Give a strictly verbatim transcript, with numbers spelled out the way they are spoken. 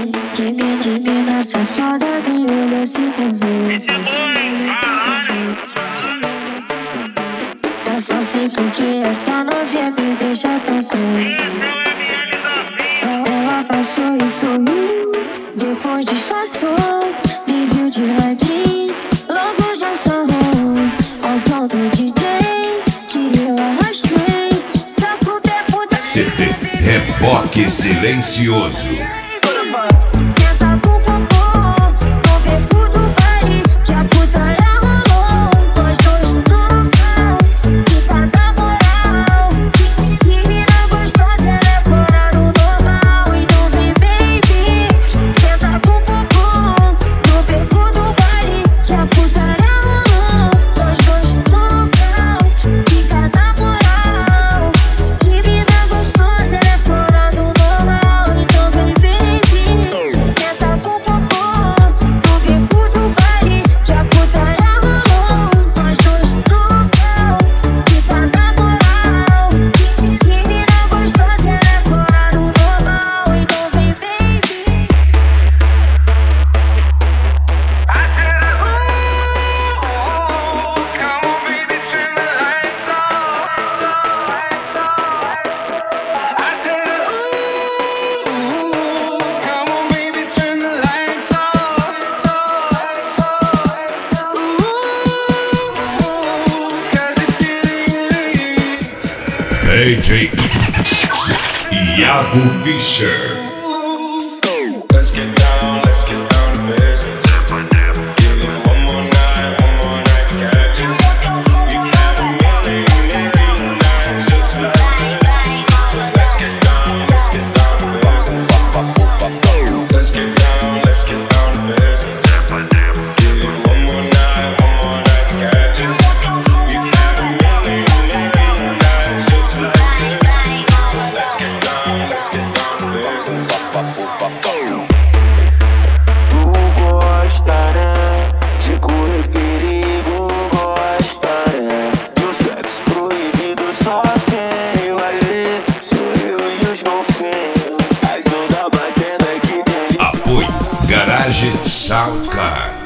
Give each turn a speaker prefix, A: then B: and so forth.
A: Que mina, que mina safada me olhou cinco vezes. Eu só sei porque essa novinha me deixa tão crazy. Ela, ela passou e sumiu, depois disfarçou, me viu de ladinho, logo já sarrou ao som do D J que eu arrastei. Se assunto é puta,
B: C D Reboque Silencioso.
A: Senta com o popô no beco do baile, que a putaria rolou. Nós dois no local, que tá na moral. Que mina gostosa, ela é fora do normal. Então vem, baby, senta com o popô no beco do baile, que a putaria rolou. Nós dois no local, que tá na moral. Que mina gostosa, ela é fora do normal. Então vem, baby, senta com o popô no beco do baile, que a putaria rolou. Nós dois no local, que tá na moral. Que mina gostosa, ela é fora do normal. Então vem, baby.
B: D J Iago Fischer.
C: Let's get down, let's get down to business. Give it one more night, one more night, got you. You've had a million, million nights just like this. Let's get down, let's get down to business. Let's get down, let's get down to business. Give it one more night, one more night, got you. You've had a million, million nights just like this. Let's get down, let's get down to business.
D: Tu gosta, né? De correr perigo, gosta, né? E o sexo proibido só quem vai ver sou eu e os golfinhos. As ondas batendo aqui dentro.
B: Apoio Garage Soundcar.